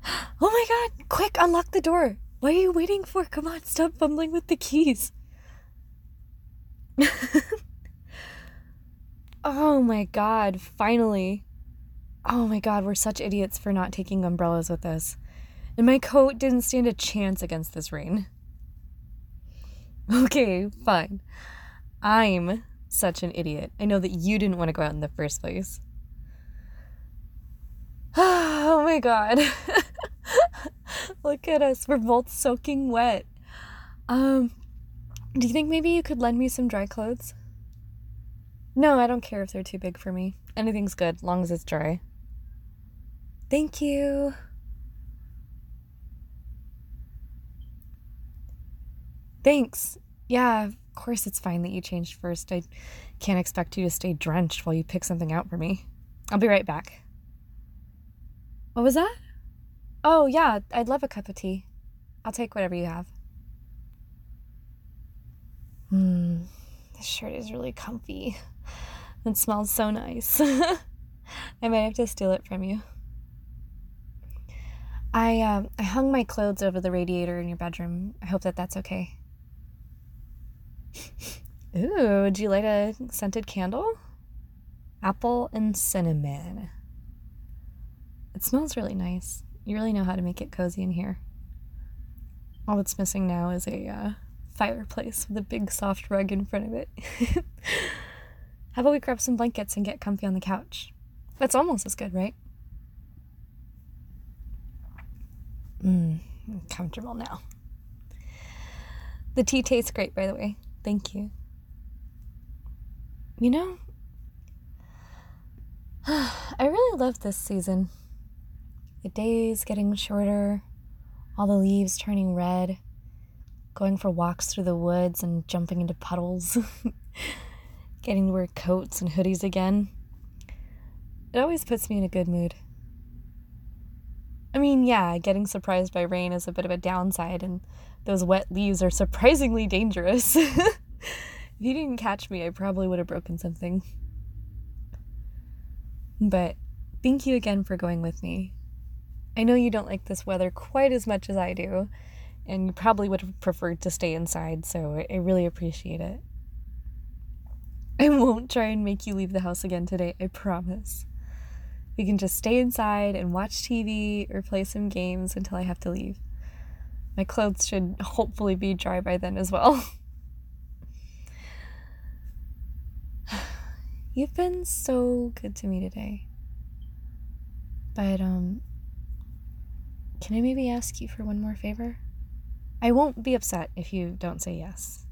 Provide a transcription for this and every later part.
Oh my god, quick, unlock the door. What are you waiting for? Come on, stop fumbling with the keys. Oh my god, finally. Oh my god, we're such idiots for not taking umbrellas with us. And my coat didn't stand a chance against this rain. Okay, fine. I'm such an idiot. I know that you didn't want to go out in the first place. Oh my god. Look at us. We're both soaking wet. Do you think maybe you could lend me some dry clothes? No, I don't care if they're too big for me. Anything's good, long as it's dry. Thank you. Thanks. Yeah, of course it's fine that you changed first. I can't expect you to stay drenched while you pick something out for me. I'll be right back. What was that? Oh, yeah, I'd love a cup of tea. I'll take whatever you have. This shirt is really comfy. It smells so nice. I might have to steal it from you. I hung my clothes over the radiator in your bedroom. I hope that that's okay. Ooh, would you light a scented candle? Apple and cinnamon. It smells really nice. You really know how to make it cozy in here. All that's missing now is a fireplace with a big soft rug in front of it. How about we grab some blankets and get comfy on the couch? That's almost as good, right? I'm comfortable now. The tea tastes great, by the way. Thank you. You know, I really love this season. The days getting shorter, all the leaves turning red, going for walks through the woods and jumping into puddles, getting to wear coats and hoodies again. It always puts me in a good mood. I mean, yeah, getting surprised by rain is a bit of a downside, and those wet leaves are surprisingly dangerous. If you didn't catch me, I probably would have broken something. But thank you again for going with me. I know you don't like this weather quite as much as I do, and you probably would have preferred to stay inside, so I really appreciate it. I won't try and make you leave the house again today, I promise. We can just stay inside and watch TV or play some games until I have to leave. My clothes should hopefully be dry by then as well. You've been so good to me today. But, can I maybe ask you for one more favor? I won't be upset if you don't say yes.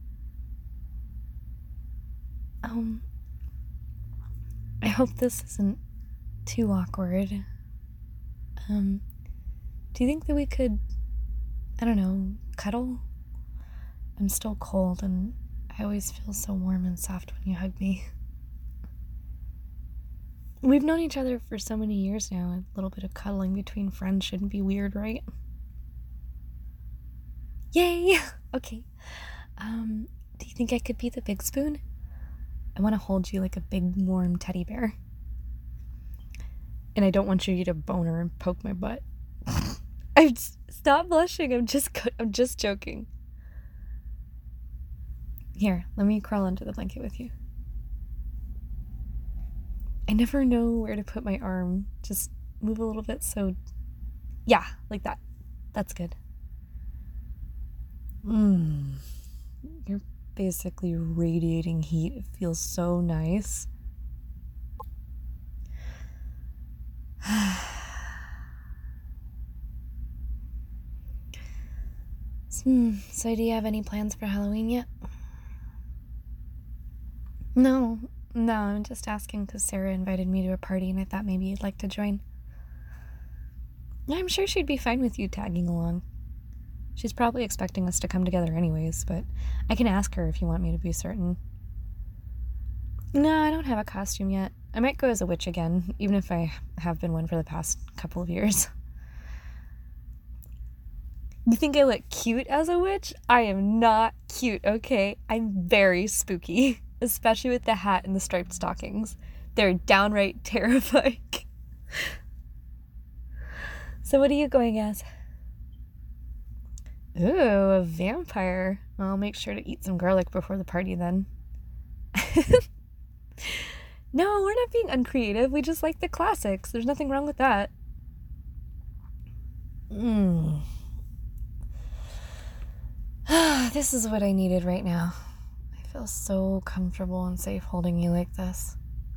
I hope this isn't too awkward. Do you think that we could, I don't know, cuddle? I'm still cold and I always feel so warm and soft when you hug me. We've known each other for so many years now. A little bit of cuddling between friends shouldn't be weird, right? Yay! Okay. Do you think I could be the big spoon? I want to hold you like a big, warm teddy bear. And I don't want you to boner and poke my butt. Stop blushing. I'm just joking. Here, let me crawl under the blanket with you. I never know where to put my arm. Just move a little bit so... Yeah, like that. That's good. You're basically radiating heat. It feels so nice. So do you have any plans for Halloween yet? No, I'm just asking because Sarah invited me to a party and I thought maybe you'd like to join. I'm sure she'd be fine with you tagging along. She's probably expecting us to come together anyways, but I can ask her if you want me to be certain. No, I don't have a costume yet. I might go as a witch again, even if I have been one for the past couple of years. You think I look cute as a witch? I am not cute, okay? I'm very spooky, especially with the hat and the striped stockings. They're downright terrifying. So what are you going as? Ooh, a vampire. I'll make sure to eat some garlic before the party then. No, we're not being uncreative. We just like the classics. There's nothing wrong with that. This is what I needed right now. I feel so comfortable and safe holding you like this.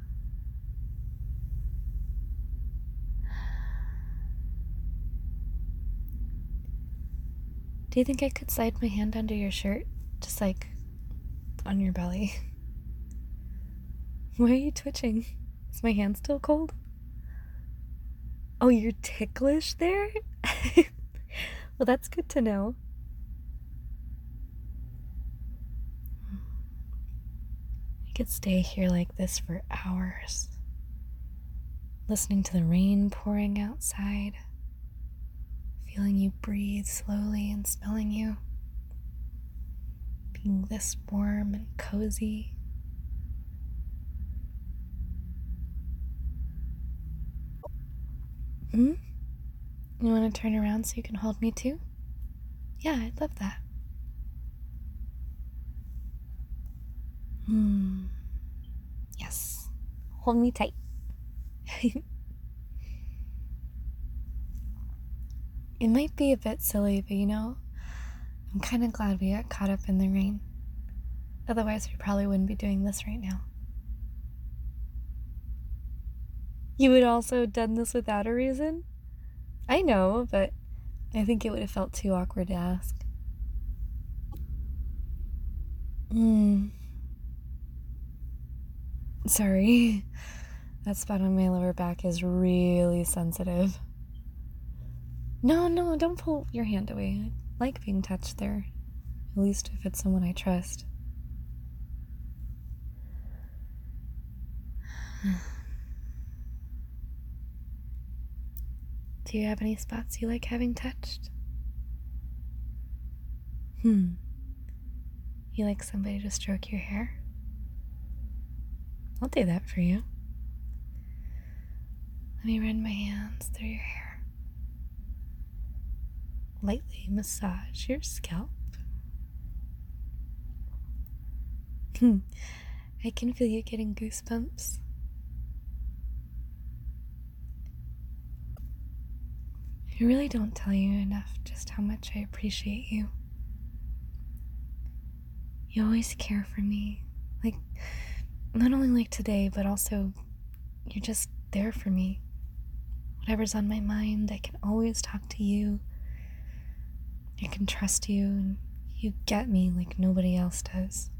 Do you think I could slide my hand under your shirt? Just like on your belly. Why are you twitching? Is my hand still cold? Oh, you're ticklish there? Well, that's good to know. I could stay here like this for hours, listening to the rain pouring outside, feeling you breathe slowly and smelling you, being this warm and cozy. You want to turn around so you can hold me too? Yeah, I'd love that. Yes. Hold me tight. It might be a bit silly, but I'm kind of glad we got caught up in the rain. Otherwise, we probably wouldn't be doing this right now. You would also have done this without a reason? I know, but I think it would have felt too awkward to ask. Sorry. That spot on my lower back is really sensitive. No, don't pull your hand away. I like being touched there. At least if it's someone I trust. Do you have any spots you like having touched? You like somebody to stroke your hair? I'll do that for you. Let me run my hands through your hair. Lightly massage your scalp. I can feel you getting goosebumps. I really don't tell you enough just how much I appreciate you. You always care for me. Like, not only like today, but also you're just there for me. Whatever's on my mind, I can always talk to you. I can trust you, and you get me like nobody else does.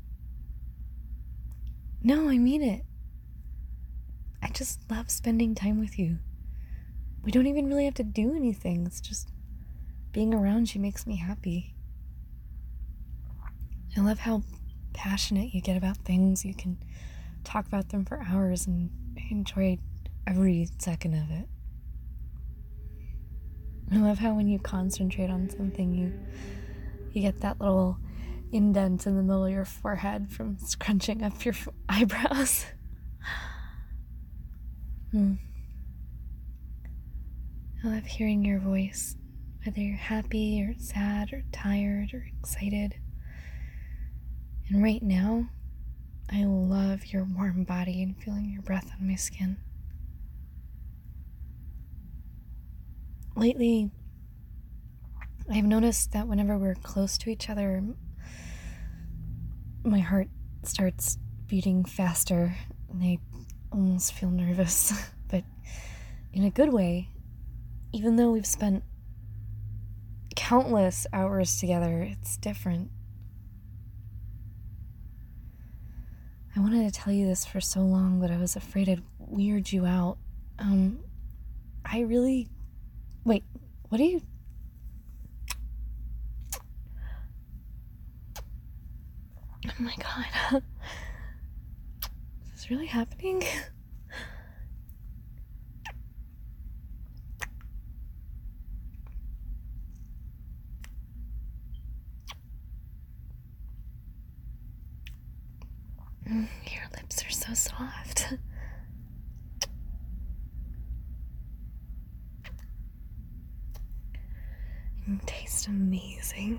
No, I mean it. I just love spending time with you. We don't even really have to do anything. It's just being around you makes me happy. I love how passionate you get about things. You can talk about them for hours, and I enjoy every second of it. I love how when you concentrate on something, you get that little indent in the middle of your forehead from scrunching up your eyebrows. I love hearing your voice, whether you're happy or sad or tired or excited. And right now, I love your warm body and feeling your breath on my skin. Lately, I've noticed that whenever we're close to each other, my heart starts beating faster and I almost feel nervous, but in a good way. Even though we've spent countless hours together, it's different. I wanted to tell you this for so long, but I was afraid I'd weird you out. Wait, what are you... Oh my god. Is this really happening? Your lips are so soft. Tastes amazing.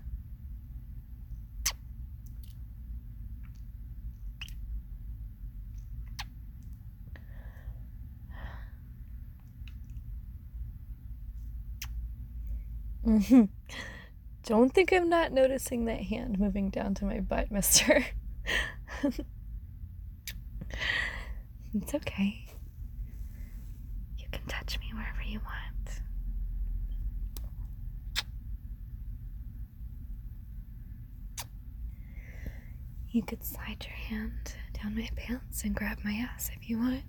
Don't think I'm not noticing that hand moving down to my butt, mister. It's okay. You can touch me wherever you want. You could slide your hand down my pants and grab my ass if you want.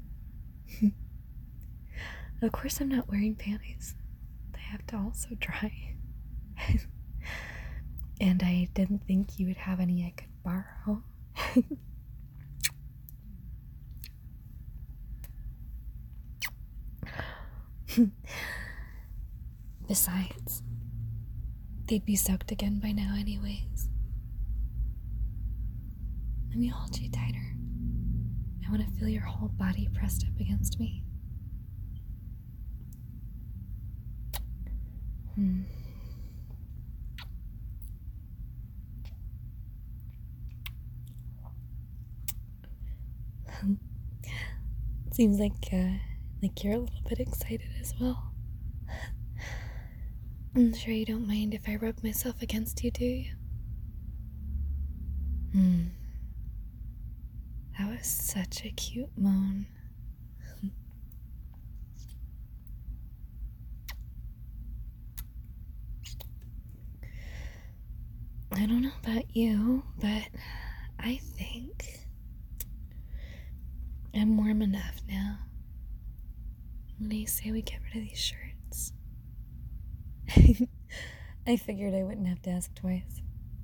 Of course, I'm not wearing panties. They have to also dry. And I didn't think you would have any I could borrow. Besides, they'd be soaked again by now anyways. Let me hold you tighter. I want to feel your whole body pressed up against me. Seems like you're a little bit excited as well. I'm sure you don't mind if I rub myself against you, do you? That was such a cute moan. I don't know about you, but I think I'm warm enough now. What do you say we get rid of these shirts? I figured I wouldn't have to ask twice.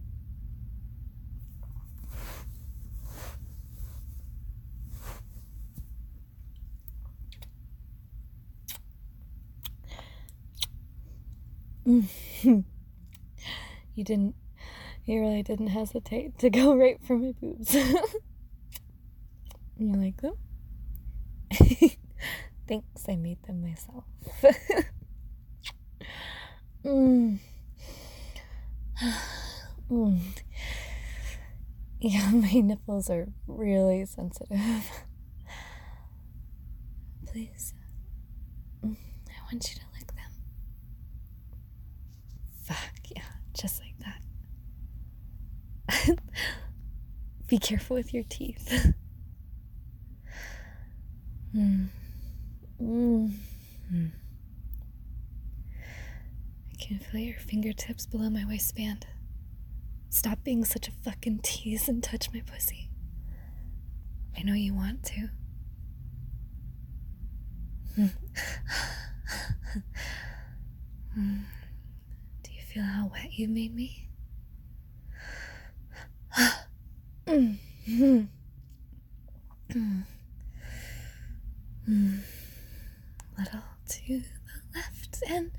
You really didn't hesitate to go right for my boobs. You like them? Thanks, I made them myself. Yeah, my nipples are really sensitive. Please, I want you to lick them. Fuck, yeah, just like that. Be careful with your teeth. I can feel your fingertips below my waistband. Stop being such a fucking tease and touch my pussy. I know you want to. Do you feel how wet you made me? Little to the left and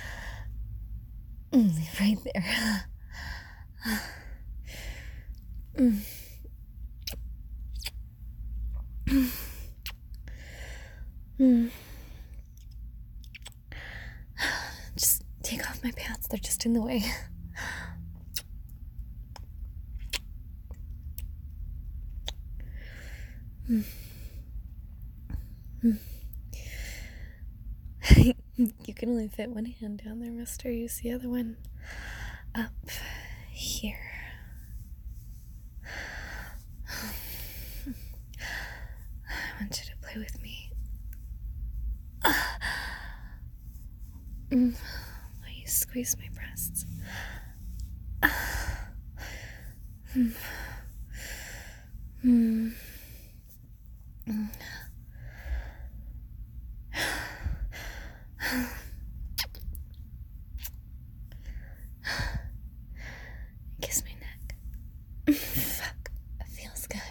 right there. Just take off my pants, they're just in the way. You can only fit one hand down there, mister. Use the other one up here. I want you to play with me. While you squeeze my breasts. Kiss my neck. Fuck, it feels good.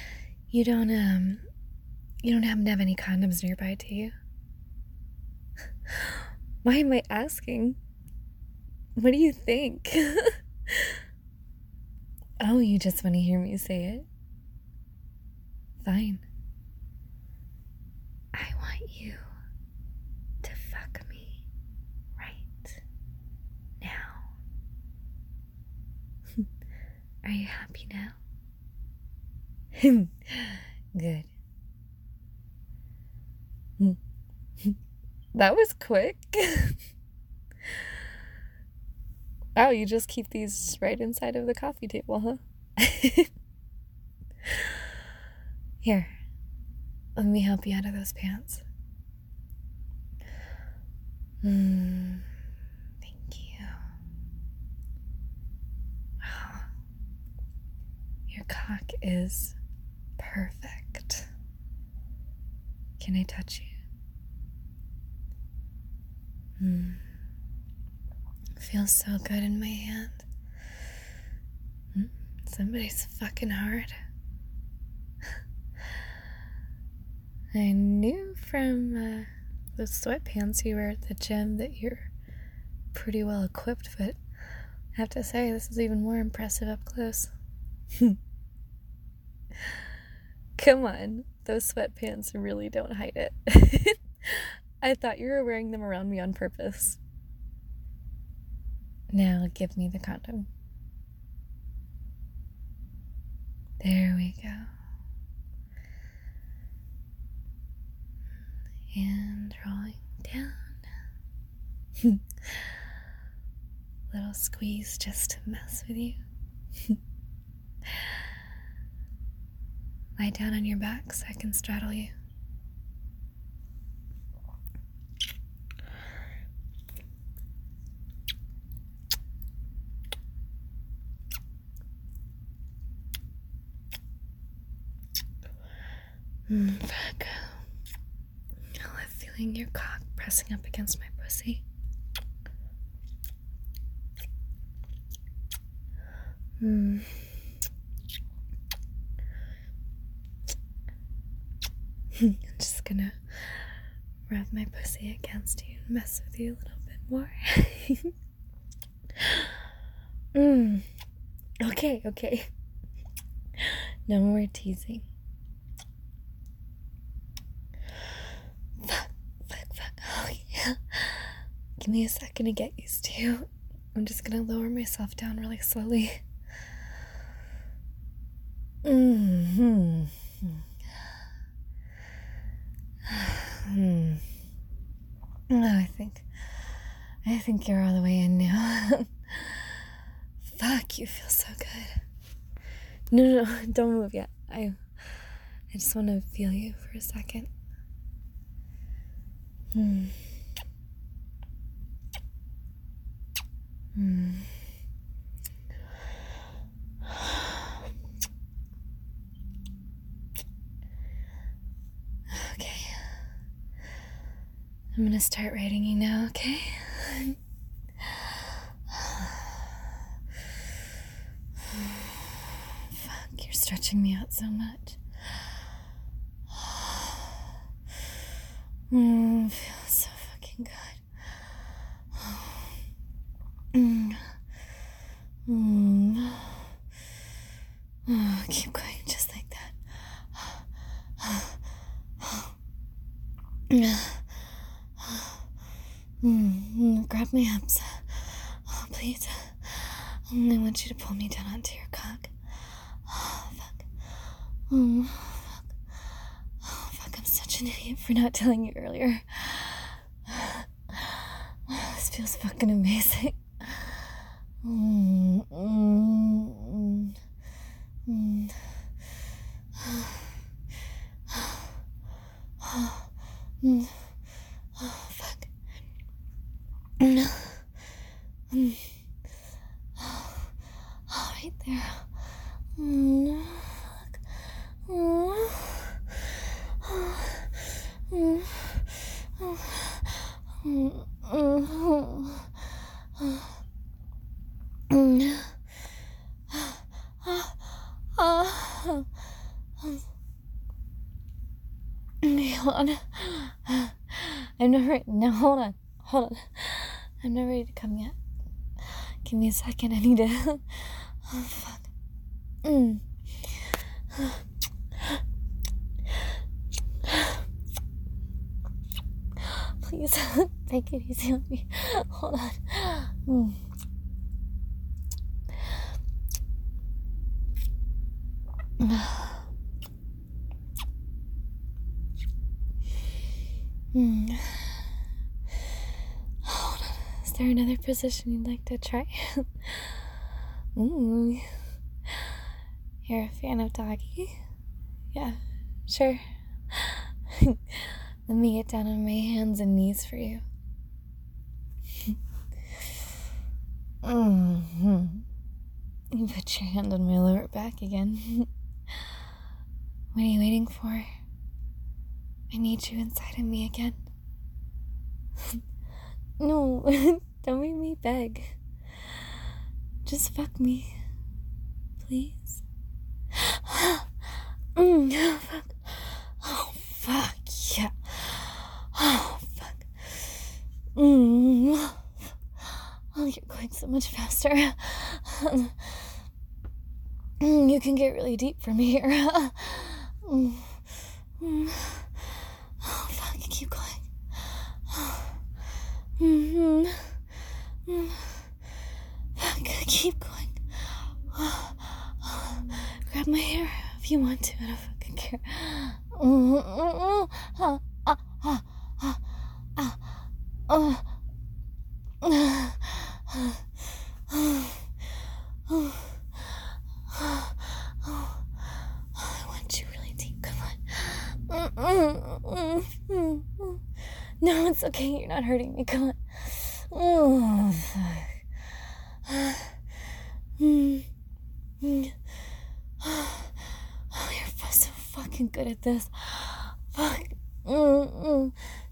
You don't happen to have any condoms nearby, do you? Why am I asking? What do you think? Oh, you just want to hear me say it? Fine. I want you to fuck me right now. Are you happy now? Good. That was quick. Wow, you just keep these right inside of the coffee table, huh? Here, let me help you out of those pants. Thank you. Wow. Your cock is perfect. Can I touch you? Feels so good in my hand. Somebody's fucking hard. I knew from those sweatpants you wear at the gym that you're pretty well equipped, but I have to say, this is even more impressive up close. Come on, those sweatpants really don't hide it. I thought you were wearing them around me on purpose. Now give me the condom. There we go. And rolling down. Little squeeze just to mess with you. Lie down on your back so I can straddle you. Fuck. I love feeling your cock pressing up against my pussy. I'm just gonna rub my pussy against you and mess with you a little bit more. Okay. No more teasing. Fuck. Oh, yeah. Give me a second to get used to you. I'm just gonna lower myself down really slowly. Oh, I think you're all the way in now. Fuck, you feel so good. No, don't move yet. I just want to feel you for a second. Okay. I'm gonna start writing you now, okay? Fuck, you're stretching me out so much. Feels so fucking good. Keep going just like that. Grab my abs. Oh, please. I want you to pull me down onto your cock. Oh, fuck. Oh, fuck. I'm such an idiot for not telling you earlier. This feels fucking amazing. Oh, fuck. Oh, right there. Okay, hold on. I'm not right now. Hold on. Hold on. I'm not ready to come yet. Give me a second. I need to... Oh, fuck. Please, take it easy on me. Hold on. Hold on. Is there another position you'd like to try? Ooh. You're a fan of doggy? Yeah, sure. Let me get down on my hands and knees for you. You put your hand on my lower back again. What are you waiting for? I need you inside of me again. No, don't make me beg. Just fuck me, please. Fuck. Oh, fuck, yeah. Oh, fuck. Oh, you're going so much faster. You can get really deep from here. Oh, fuck, keep going. Fuck, keep going. Grab my hair if you want to. I don't fucking care. I want you really deep. Come on. No, it's okay. You're not hurting me. Come on. Oh, fuck. Oh, you're so fucking good at this. Fuck. No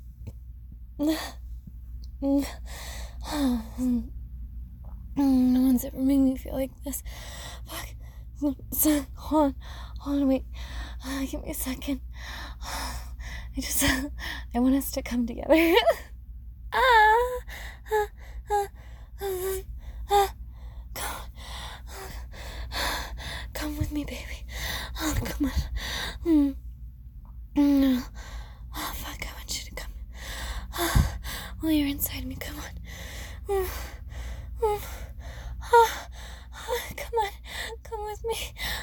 one's ever made me feel like this. Fuck. Hold on, wait. Give me a second. I want us to come together. Come with me, baby. Oh, come on. Oh, fuck, I want you to come. Well, you're inside me. Come on. Come on. Come with me.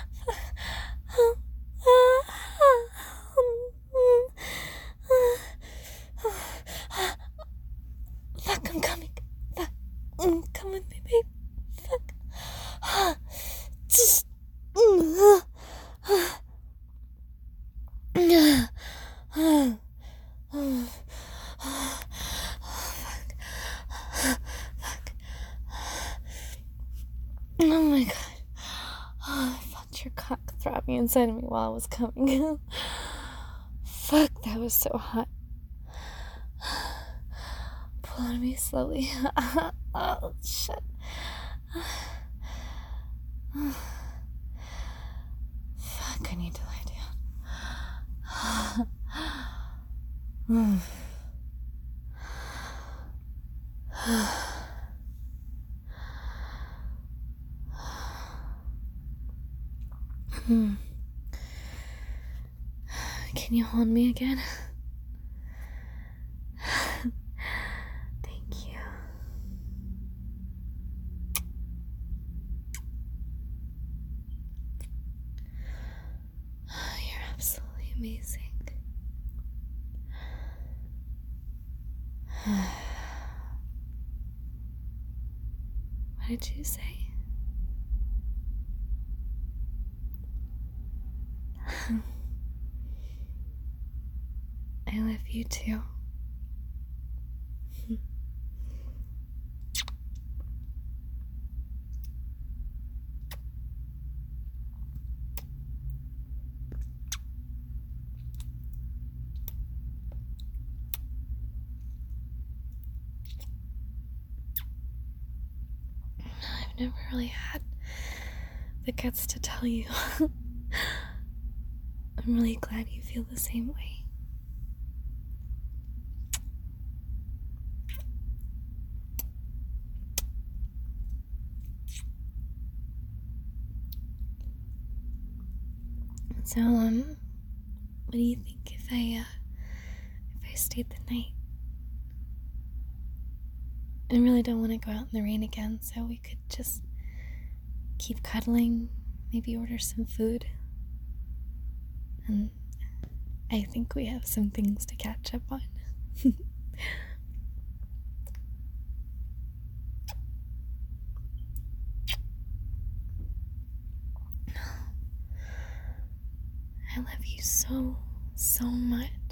Fuck, I'm coming. Fuck. Come with me, babe. Fuck. Just. Oh my god. I felt your cock throbbing inside of me while I was coming. Fuck, that was so hot. Pull on me slowly. Oh, shit. Fuck, I need to lie down. Can you hold me again? Thank you. You're absolutely amazing. What did you say? I love you too. I've never really had the guts to tell you. I'm really glad you feel the same way. So, what do you think if I stayed the night? I really don't want to go out in the rain again, so we could just keep cuddling, maybe order some food. And I think we have some things to catch up on. I love you so, so much.